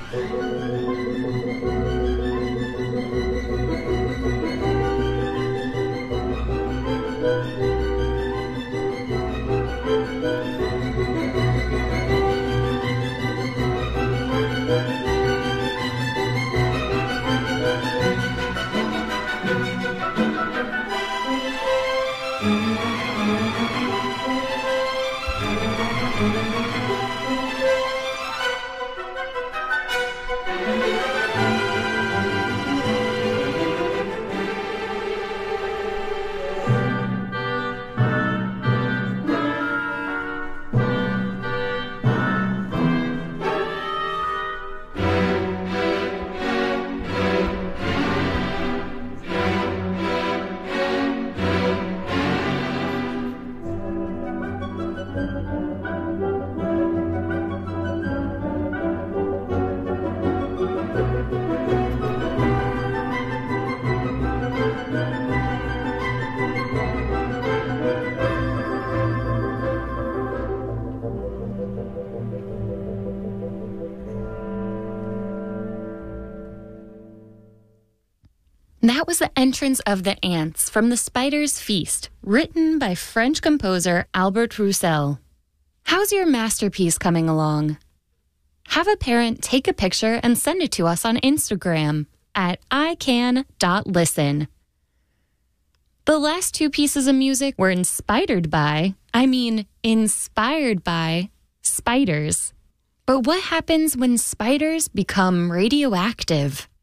That was the entrance of the ants from The Spider's Feast, written by French composer Albert Roussel. How's your masterpiece coming along? Have a parent take a picture and send it to us on Instagram at ican.listen. The last two pieces of music were inspired by spiders. But what happens when spiders become radioactive?